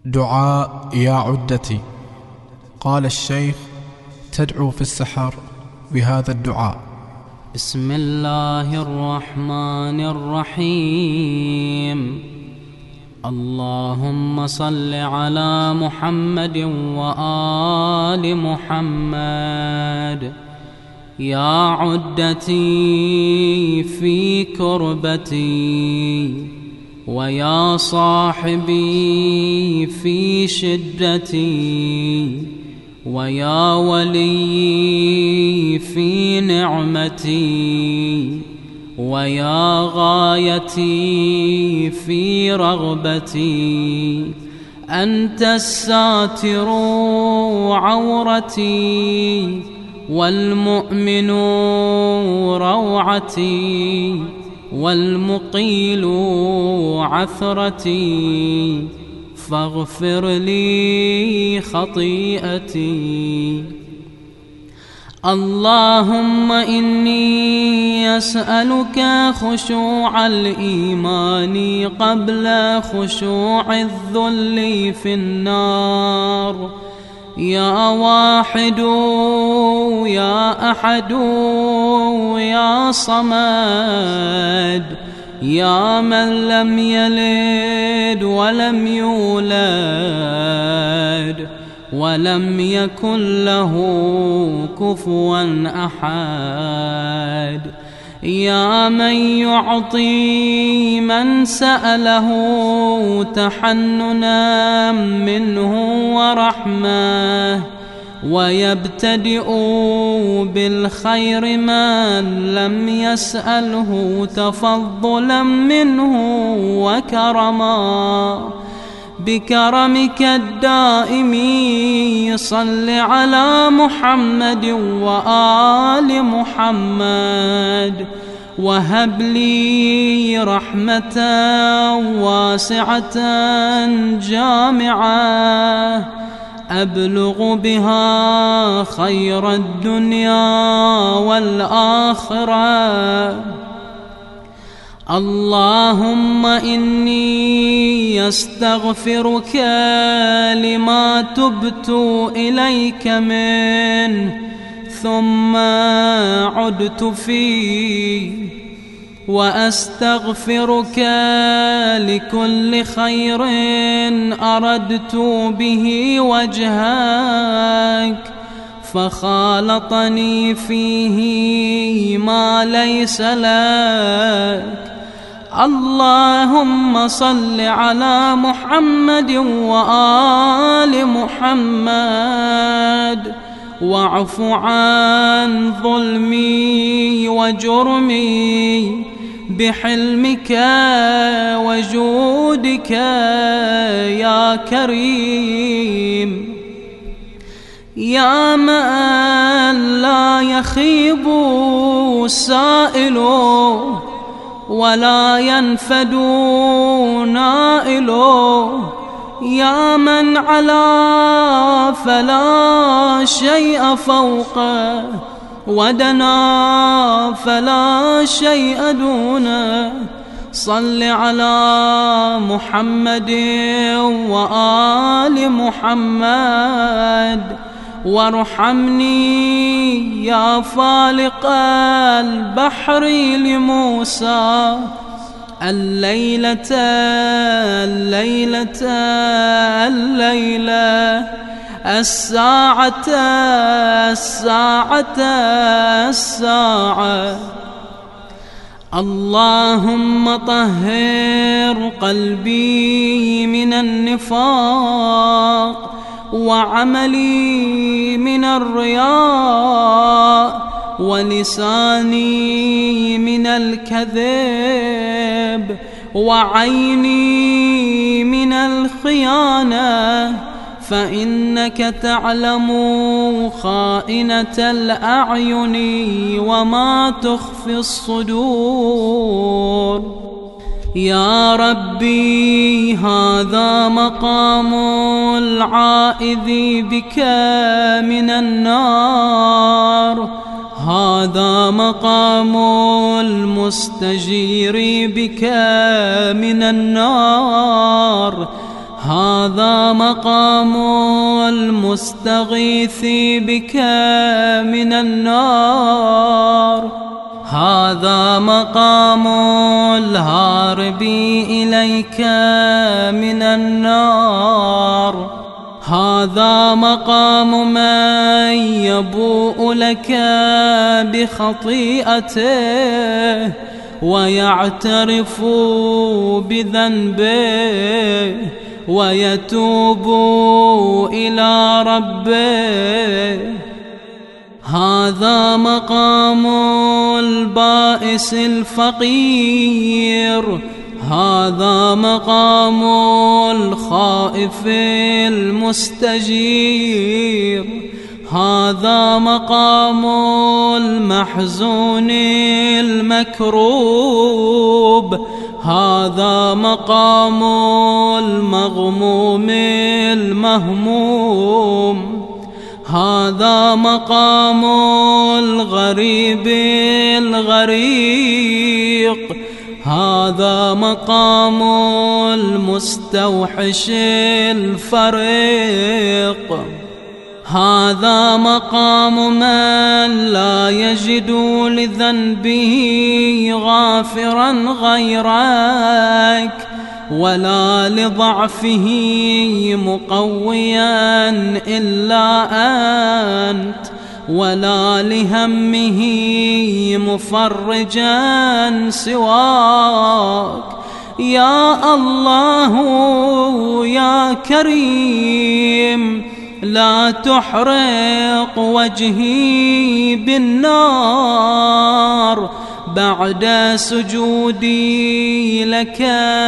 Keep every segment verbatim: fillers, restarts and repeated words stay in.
دعاء يا عدتي. قال الشيخ: تدعو في السحر بهذا الدعاء: بسم الله الرحمن الرحيم. اللهم صل على محمد وآل محمد. يا عدتي في كربتي، ويا صاحبي في شدتي، ويا ولي في نعمتي، ويا غايتي في رغبتي. أنت الساتر عورتي، والمؤمن روعتي، والمقيل عثرتي، فاغفر لي خطيئتي. اللهم إني أسألك خشوع الإيمان قبل خشوع الذل في النار. يا واحد يا أحد يا صمد، يا من لم يلد ولم يولد ولم يكن له كفوا أحد. يا من يعطي من سأله تحننا منه ورحمة، ويبتدئ بالخير من لم يسأله تفضلا منه وكرما. بكرمك الدائم صل على محمد وآل محمد، وهب لي رحمة واسعة جامعة أبلغ بها خير الدنيا والآخرة. اللهم إني أستغفرك لما تبت إليك منه ثم عدت فيه، وأستغفرك لكل خير أردت به وجهك فخالطني فيه ما ليس لك. اللهم صل على محمد وآل محمد، واعف عن ظلمي وجرمي بحلمك وجودك يا كريم. يا من لا يخيب سائل ولا ينفد نائل، يا من علا فلا شيء فوقه، ودنا فلا شيء دونه. صل على محمد وآل محمد، وارحمني يا فالق البحر لموسى. الليلة الليلة الليلة، الساعة الساعة الساعة. اللهم طهر قلبي من النفاق، وعملي من الرياء، ولساني من الكذب، وعيني من الخيانة، فإنك تعلم خائنة الأعين وما تخفي الصدور. يا ربي هذا مقام العائذ بك من النار، هذا مقام المستجير بك من النار، هذا مقام المستغيث بك من النار، هذا مقام الهارب إليك من النار، هذا مقام من يبوء لك بخطيئته ويعترف بذنبه ويتوب إلى ربه. هذا مقام البائس الفقير، هذا مقام الخائف المستجير، هذا مقام المحزون المكروب، هذا مقام المغموم المهموم، هذا مقام الغريب الغريق، هذا مقام المستوحش الفريق، هذا مقام من لا يجد لذنبه غافرا غيرك، ولا لضعفه مقويا إلا أنت، ولا لهمه مفرجا سواك. يا الله يا كريم، لا تحرق وجهي بالنار بعد سجودي لك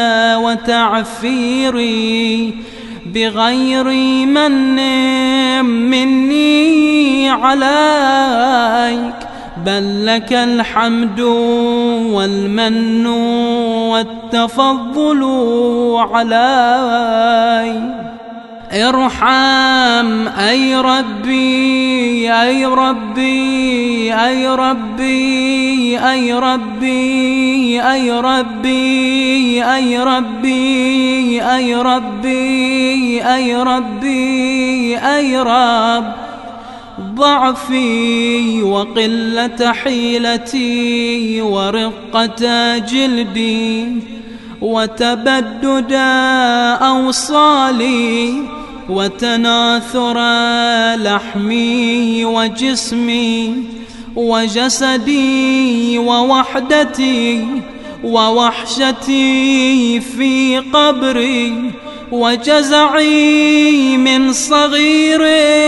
وتعفيري بغير من مني عليك، بل لك الحمد والمن والتفضل علي. ارحم أي ربي أي ربي أي ربي أي ربي أي ربي أي ربي أي ربي أي ربي أي رب، ضعفي وقلة حيلتي ورقة جلدي وتبدد أوصالي وتناثر لحمي وجسمي وجسدي ووحدتي ووحشتي في قبري وجزعي من صغير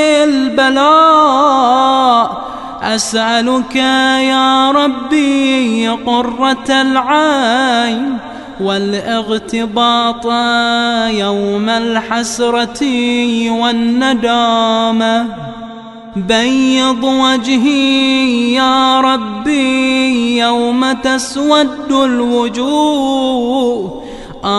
البلاء. أسألك يا ربي قرة العين والاغتباط يوم الحسرة والندامة. بيض وجهي يا ربي يوم تسود الوجوه.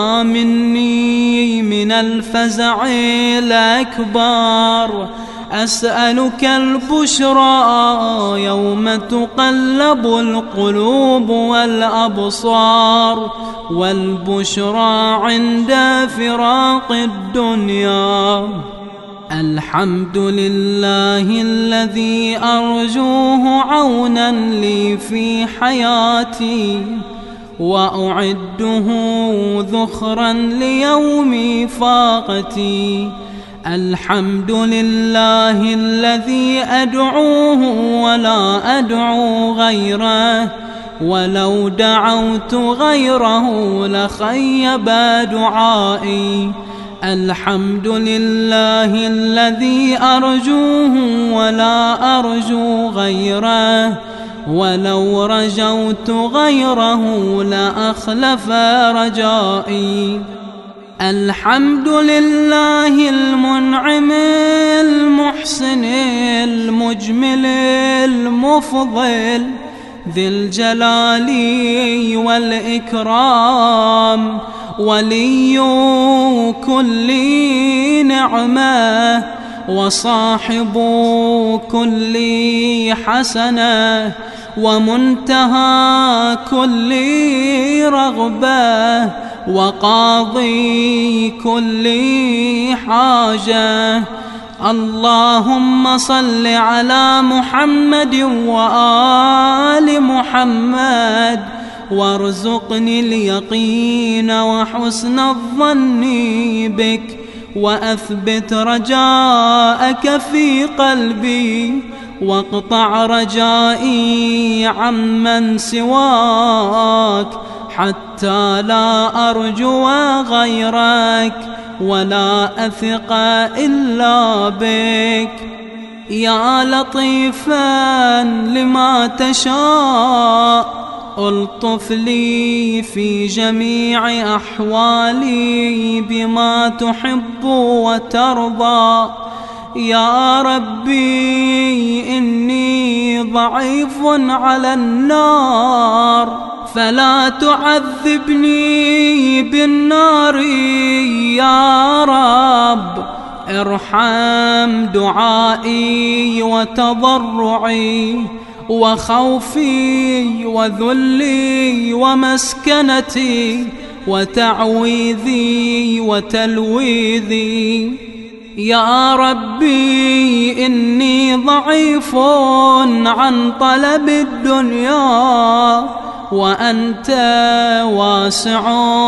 آمني من الفزع الأكبر. أسألك البشرى يوم تقلب القلوب والأبصار، والبشرى عند فراق الدنيا. الحمد لله الذي أرجوه عونا لي في حياتي، وأعده ذخرا ليوم فاقتي. الحمد لله الذي أدعوه ولا أدعو غيره، ولو دعوت غيره لخيب دعائي. الحمد لله الذي أرجوه ولا أرجو غيره، ولو رجوت غيره لأخلف رجائي. الحمد لله المنعم المحسن المجمل المفضل ذي الجلال والإكرام، ولي كل نعمة وصاحب كل حسنة، ومنتهى كل رغبة، وقاضي كل حاجة. اللهم صل على محمد وآل محمد وارزقني اليقين وحسن الظن بك، وأثبت رجاءك في قلبي، واقطع رجائي عمن سواك، حتى لا أرجو غيرك ولا أثق إلا بك. يا لطيفا لما تشاء ألطف لي في جميع أحوالي بما تحب وترضى. يا ربي إني ضعيف على النار، فلا تعذبني بالنار يا رب. ارحم دعائي وتضرعي وخوفي وذلي ومسكنتي وتعويذي وتلويذي. يا ربي إني ضعيف عن طلب الدنيا، وأنت واسع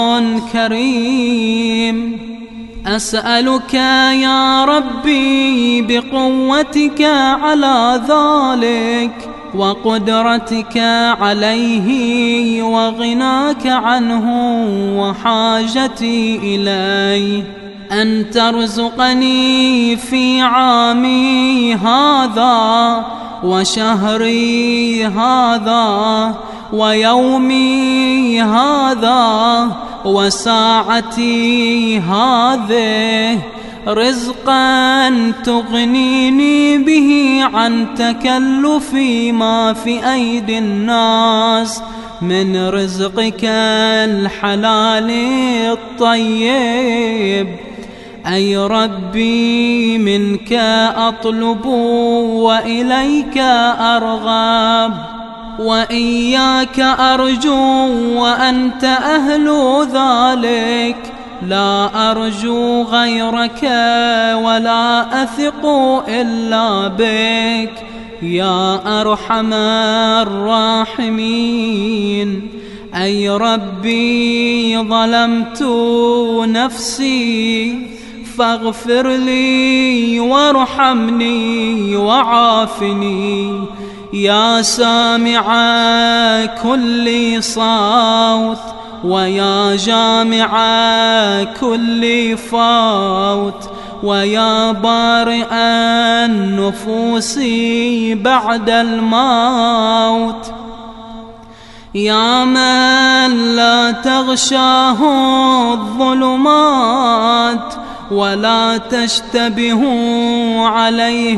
كريم. أسألك يا ربي بقوتك على ذلك وقدرتك عليه وغناك عنه وحاجتي إليه، أن ترزقني في عامي هذا وشهري هذا ويومي هذا وساعتي هذه رزقا تغنيني به عن تكلف ما في أيدي الناس من رزقك الحلال الطيب. أي ربي منك أطلب وإليك أرغب، وإياك أرجو وأنت أهل ذلك. لا أرجو غيرك ولا أثق إلا بك يا أرحم الراحمين. أي ربي ظلمت نفسي فاغفر لي وارحمني وعافني. يا سامع كل صوت ويا جامع كل فوت ويا بارئ النفوس بعد الموت، يا من لا تغشاه الظلمات ولا تشتبه عليه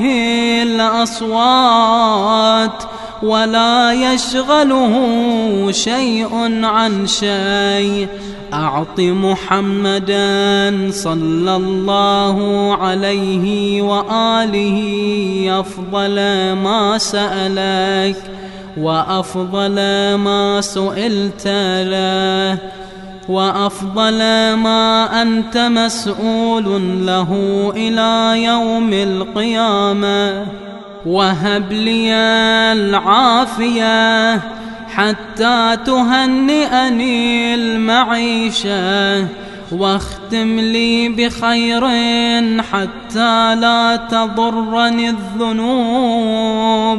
الأصوات ولا يشغله شيء عن شيء. أعط محمدا صلى الله عليه وآله أفضل ما سألك وأفضل ما سئلت له وأفضل ما أنت مسؤول له إلى يوم القيامة. وهب لي العافية حتى تهنئني المعيشة، واختم لي بخير حتى لا تضرني الذنوب.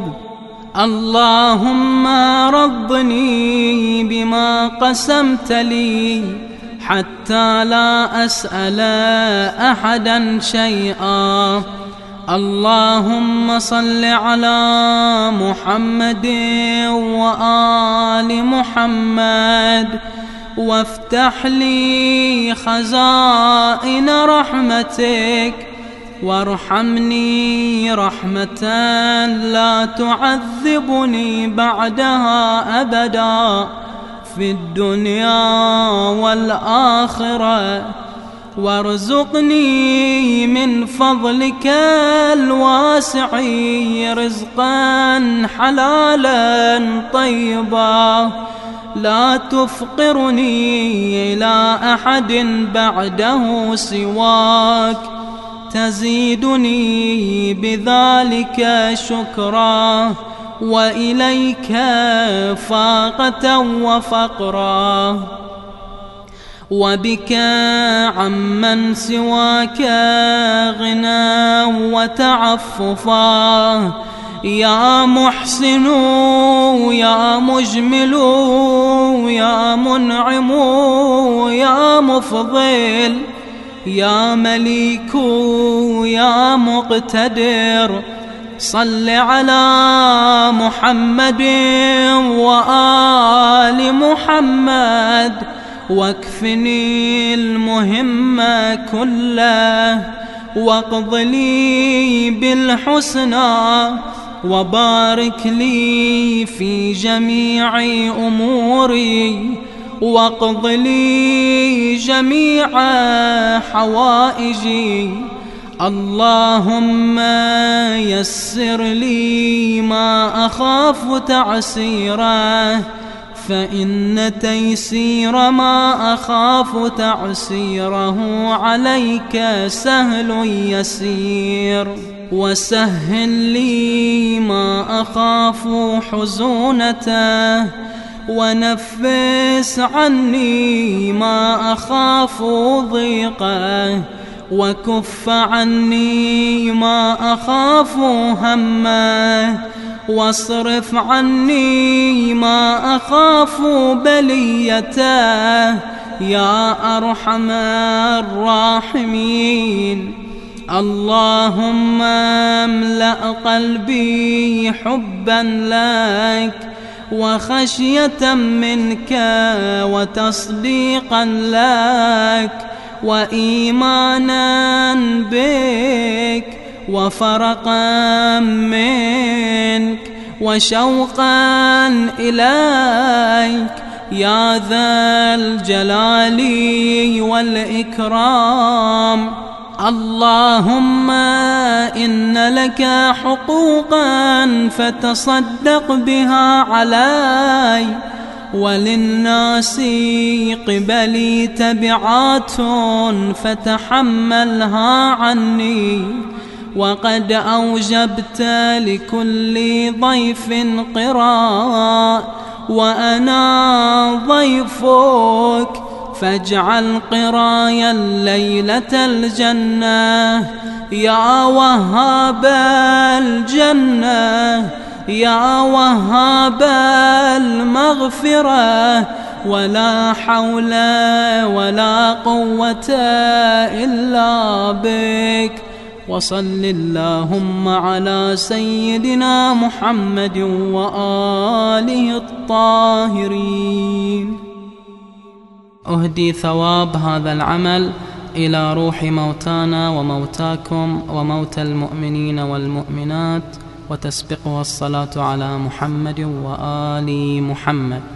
اللهم رضني بما قسمت لي حتى لا أسأل أحدا شيئا. اللهم صل على محمد وآل محمد، وافتح لي خزائن رحمتك، وارحمني رحمة لا تعذبني بعدها أبدا في الدنيا والآخرة. وارزقني من فضلك الواسع رزقا حلالا طيبا لا تفقرني إلى أحد بعده سواك، تزيدني بذلك شكرا وإليك فاقة وفقرا، وبك عمن سواك غنى وتعففا. يا محسن يا مجمل يا منعم يا مفضل، يا مليك يا مقتدر، صل على محمد وآل محمد، واكفني المهم كله، واقض لي بالحسنى، وبارك لي في جميع أموري، واقض لي جميع حوائجي. اللهم يسر لي ما أخاف تعسيره، فإن تيسير ما أخاف تعسيره عليك سهل يسير، وسهل لي ما أخاف حزونته، ونفس عني ما أخاف ضيقه، وكف عني ما أخاف همه، واصرف عني ما أخاف بليته، يا أرحم الراحمين. اللهم املأ قلبي حبا لك، وخشية منك، وتصديقا لك، وإيمانا بك، وفرقا منك، وشوقا إليك، يا ذا الجلال والإكرام. اللهم إن لك حقوقا فتصدق بها علي، وللناس قبلي تبعات فتحملها عني، وقد أوجبت لكل ضيف قراء، وأنا ضيفك، فاجعل قرايا الليلة الجنة، يا وهاب الجنة، يا وهاب المغفرة، ولا حول ولا قوة إلا بك. وصل اللهم على سيدنا محمد وآله الطاهرين. أهدي ثواب هذا العمل إلى روح موتانا وموتاكم وموتى المؤمنين والمؤمنات، وتسبقها الصلاة على محمد وآل محمد.